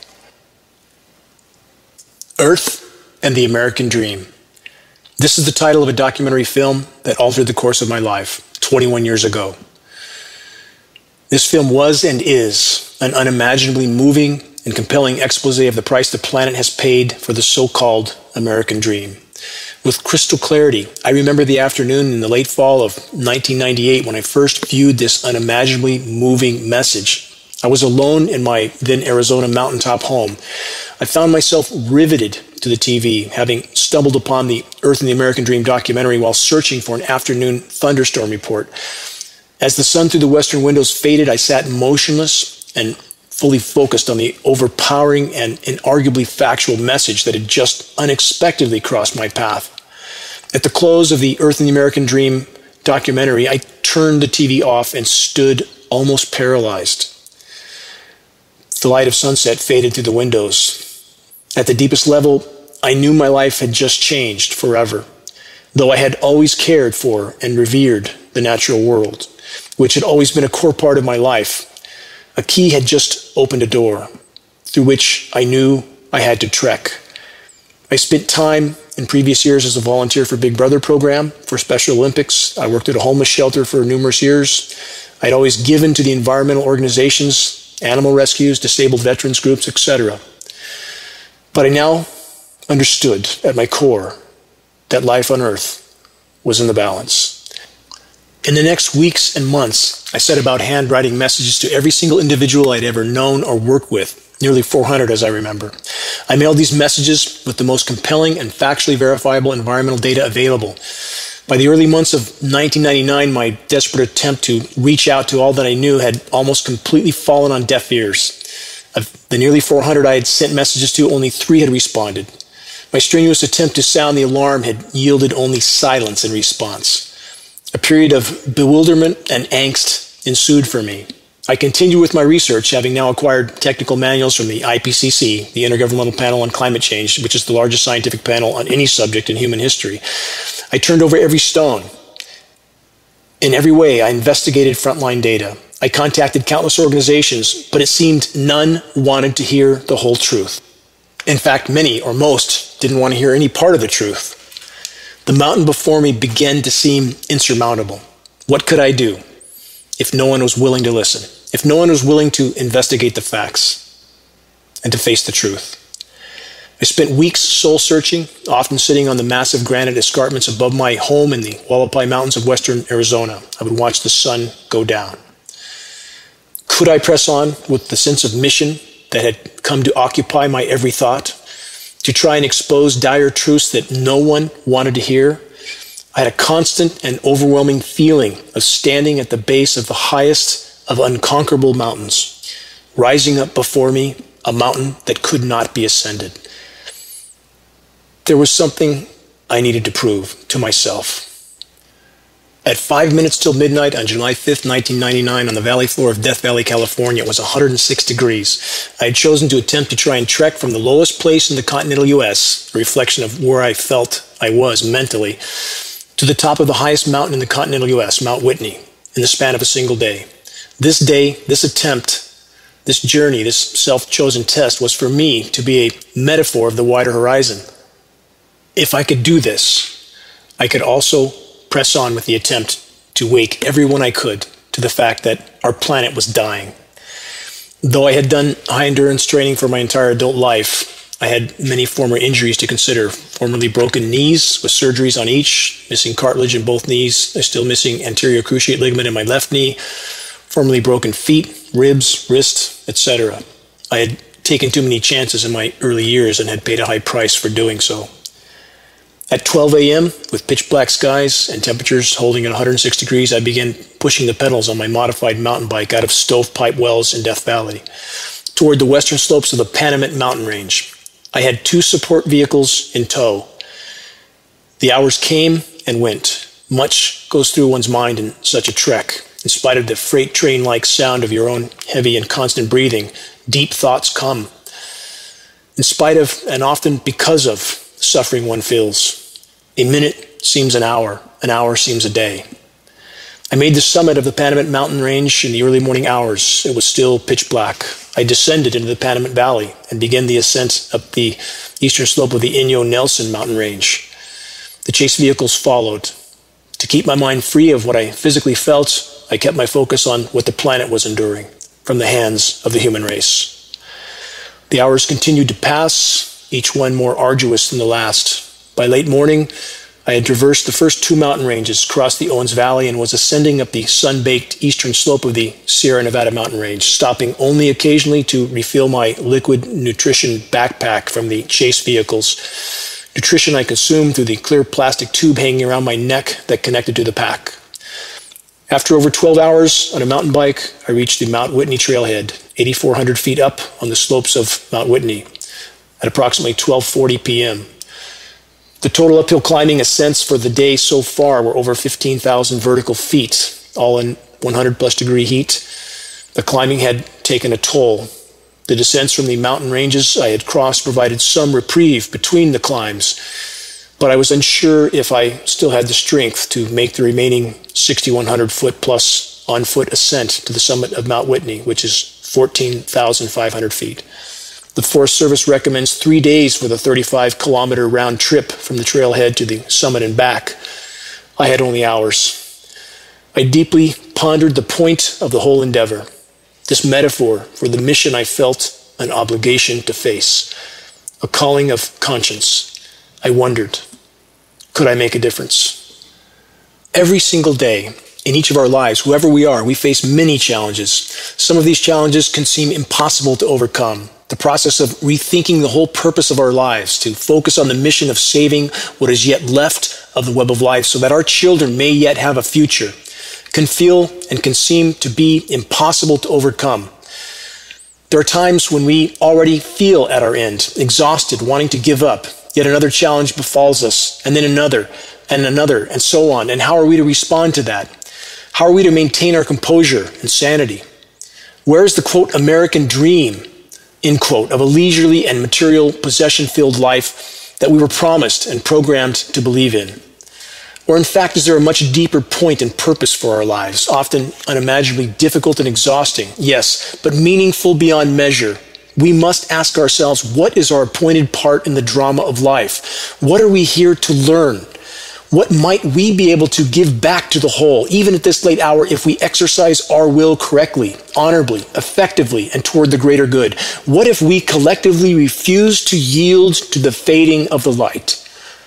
Earth and the American Dream. This is the title of a documentary film that altered the course of my life 21 years ago. This film was and is an unimaginably moving and compelling expose of the price the planet has paid for the so-called American Dream. With crystal clarity, I remember the afternoon in the late fall of 1998 when I first viewed this unimaginably moving message. I was alone in my then Arizona mountaintop home. I found myself riveted to the TV, having stumbled upon the Earth and the American Dream documentary while searching for an afternoon thunderstorm report. As the sun through the western windows faded, I sat motionless and fully focused on the overpowering and inarguably factual message that had just unexpectedly crossed my path. At the close of the Earth and the American Dream documentary, I turned the TV off and stood almost paralyzed. The light of sunset faded through the windows. At the deepest level, I knew my life had just changed forever, though I had always cared for and revered the natural world, which had always been a core part of my life. A key had just opened a door, through which I knew I had to trek. I spent time in previous years as a volunteer for Big Brother program, for Special Olympics. I worked at a homeless shelter for numerous years. I'd always given to the environmental organizations, animal rescues, disabled veterans groups, etc. But I now understood at my core that life on Earth was in the balance. In the next weeks and months, I set about handwriting messages to every single individual I'd ever known or worked with, nearly 400 as I remember. I mailed these messages with the most compelling and factually verifiable environmental data available. By the early months of 1999, my desperate attempt to reach out to all that I knew had almost completely fallen on deaf ears. Of the nearly 400 I had sent messages to, only 3 had responded. My strenuous attempt to sound the alarm had yielded only silence in response. A period of bewilderment and angst ensued for me. I continued with my research, having now acquired technical manuals from the IPCC, the Intergovernmental Panel on Climate Change, which is the largest scientific panel on any subject in human history. I turned over every stone. In every way, I investigated frontline data. I contacted countless organizations, but it seemed none wanted to hear the whole truth. In fact, many or most didn't want to hear any part of the truth. The mountain before me began to seem insurmountable. What could I do if no one was willing to listen? If no one was willing to investigate the facts and to face the truth? I spent weeks soul-searching, often sitting on the massive granite escarpments above my home in the Hualapai Mountains of western Arizona. I would watch the sun go down. Could I press on with the sense of mission that had come to occupy my every thought, to try and expose dire truths that no one wanted to hear? I had a constant and overwhelming feeling of standing at the base of the highest of unconquerable mountains, rising up before me, a mountain that could not be ascended. There was something I needed to prove to myself. At 5 minutes till midnight on July 5th, 1999, on the valley floor of Death Valley, California, it was 106 degrees. I had chosen to attempt to try and trek from the lowest place in the continental U.S., a reflection of where I felt I was mentally, to the top of the highest mountain in the continental U.S., Mount Whitney, in the span of a single day. This day, this attempt, this journey, this self-chosen test was for me to be a metaphor of the wider horizon. If I could do this, I could also press on with the attempt to wake everyone I could to the fact that our planet was dying. Though I had done high-endurance training for my entire adult life, I had many former injuries to consider. Formerly broken knees with surgeries on each, missing cartilage in both knees, still missing anterior cruciate ligament in my left knee, formerly broken feet, ribs, wrist, etc. I had taken too many chances in my early years and had paid a high price for doing so. At 12 a.m., with pitch black skies and temperatures holding at 106 degrees, I began pushing the pedals on my modified mountain bike out of stovepipe wells in Death Valley toward the western slopes of the Panamint mountain range. I had 2 support vehicles in tow. The hours came and went. Much goes through one's mind in such a trek. In spite of the freight train-like sound of your own heavy and constant breathing, deep thoughts come. In spite of, and often because of, suffering one feels. A minute seems an hour seems a day. I made the summit of the Panamint mountain range in the early morning hours. It was still pitch black. I descended into the Panamint Valley and began the ascent up the eastern slope of the Inyo Nelson mountain range. The chase vehicles followed. To keep my mind free of what I physically felt, I kept my focus on what the planet was enduring from the hands of the human race. The hours continued to pass, each one more arduous than the last. By late morning, I had traversed the first 2 mountain ranges, crossed the Owens Valley, and was ascending up the sun-baked eastern slope of the Sierra Nevada mountain range, stopping only occasionally to refill my liquid nutrition backpack from the chase vehicles. Nutrition I consumed through the clear plastic tube hanging around my neck that connected to the pack. After over 12 hours on a mountain bike, I reached the Mount Whitney trailhead, 8,400 feet up on the slopes of Mount Whitney, at approximately 12:40 p.m. The total uphill climbing ascents for the day so far were over 15,000 vertical feet, all in 100-plus degree heat. The climbing had taken a toll. The descents from the mountain ranges I had crossed provided some reprieve between the climbs, but I was unsure if I still had the strength to make the remaining 6,100-foot-plus on-foot ascent to the summit of Mount Whitney, which is 14,500 feet. The Forest Service recommends 3 days for the 35-kilometer round trip from the trailhead to the summit and back. I had only hours. I deeply pondered the point of the whole endeavor, this metaphor for the mission I felt an obligation to face, a calling of conscience. I wondered, could I make a difference? Every single day, in each of our lives, whoever we are, we face many challenges. Some of these challenges can seem impossible to overcome. the process of rethinking the whole purpose of our lives to focus on the mission of saving what is yet left of the web of life so that our children may yet have a future, can feel and can seem to be impossible to overcome. There are times when we already feel at our end, exhausted, wanting to give up, yet another challenge befalls us, and then another, and so on. And how are we to respond to that? How are we to maintain our composure and sanity? Where is the, quote, American dream, end quote, of a leisurely and material possession-filled life that we were promised and programmed to believe in? Or in fact, is there a much deeper point and purpose for our lives, often unimaginably difficult and exhausting, yes, but meaningful beyond measure? We must ask ourselves, what is our appointed part in the drama of life? What are we here to learn? What might we be able to give back to the whole, even at this late hour, if we exercise our will correctly, honorably, effectively, and toward the greater good? What if we collectively refuse to yield to the fading of the light?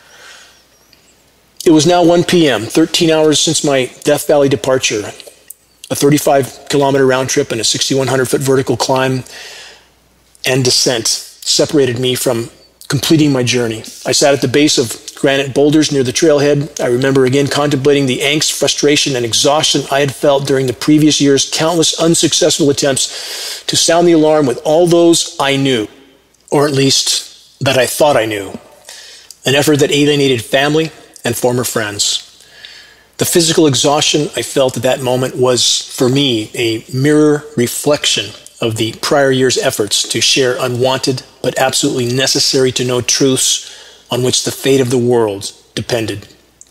It was now 1 p.m., 13 hours since my Death Valley departure, a 35-kilometer round trip and a 6,100-foot vertical climb and descent separated me from completing my journey. I sat at the base of granite boulders near the trailhead. I remember again contemplating the angst, frustration, and exhaustion I had felt during the previous year's countless unsuccessful attempts to sound the alarm with all those I knew, or at least that I thought I knew. An effort that alienated family and former friends. The physical exhaustion I felt at that moment was, for me, a mirror reflection of the prior year's efforts to share unwanted but absolutely necessary to know truths on which the fate of the world depended.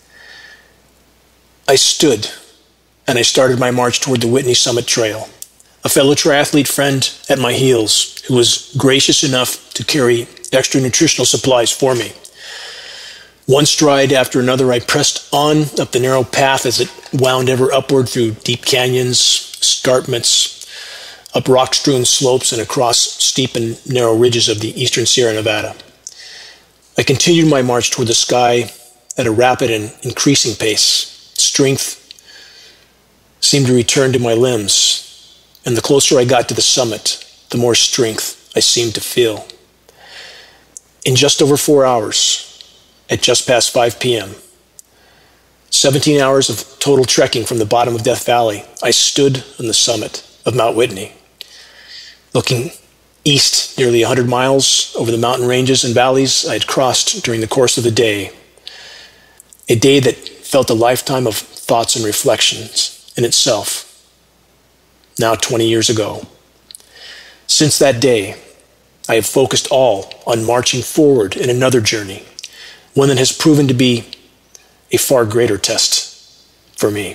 I stood and I started my march toward the Whitney Summit Trail, a fellow triathlete friend at my heels who was gracious enough to carry extra nutritional supplies for me. One stride after another, I pressed on up the narrow path as it wound ever upward through deep canyons, escarpments, up rock-strewn slopes, and across steep and narrow ridges of the eastern Sierra Nevada. I continued my march toward the sky at a rapid and increasing pace. Strength seemed to return to my limbs, and the closer I got to the summit, the more strength I seemed to feel. In just over 4 hours, at just past 5 p.m., 17 hours of total trekking from the bottom of Death Valley, I stood on the summit of Mount Whitney, looking east nearly 100 miles over the mountain ranges and valleys I had crossed during the course of the day, a day that felt a lifetime of thoughts and reflections in itself, now 20 years ago. Since that day, I have focused all on marching forward in another journey, one that has proven to be a far greater test for me.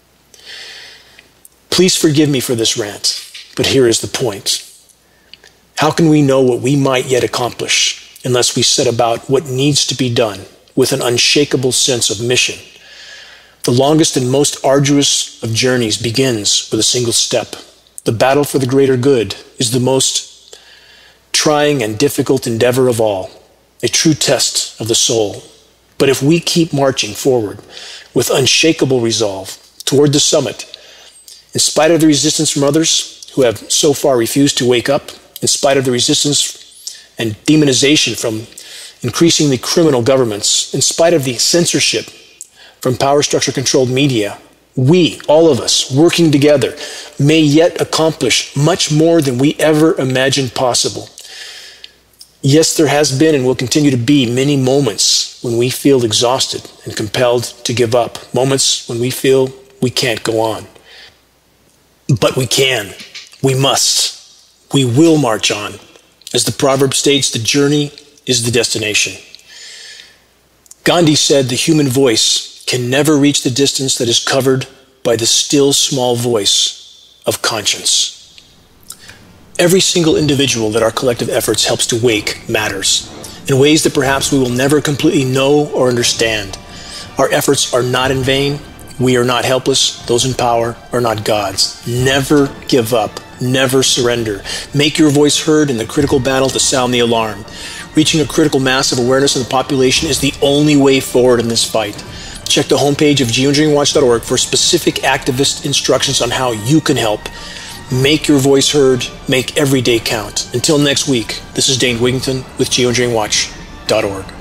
Please forgive me for this rant, but here is the point. How can we know what we might yet accomplish unless we set about what needs to be done with an unshakable sense of mission? The longest and most arduous of journeys begins with a single step. The battle for the greater good is the most trying and difficult endeavor of all, a true test of the soul. But if we keep marching forward with unshakable resolve toward the summit, in spite of the resistance from others who have so far refused to wake up, in spite of the resistance and demonization from increasingly criminal governments, in spite of the censorship from power structure controlled media, we, all of us, working together, may yet accomplish much more than we ever imagined possible. Yes, there has been and will continue to be many moments when we feel exhausted and compelled to give up, moments when we feel we can't go on. But we can, we must, we will march on. As the proverb states, the journey is the destination. Gandhi said the human voice can never reach the distance that is covered by the still small voice of conscience. Every single individual that our collective efforts helps to wake matters in ways that perhaps we will never completely know or understand. Our efforts are not in vain. We are not helpless. Those in power are not gods. Never give up. Never surrender. Make your voice heard in the critical battle to sound the alarm. Reaching a critical mass of awareness in the population is the only way forward in this fight. Check the homepage of geoengineeringwatch.org for specific activist instructions on how you can help. Make your voice heard. Make every day count. Until next week, this is Dane Wigington with geoengineeringwatch.org.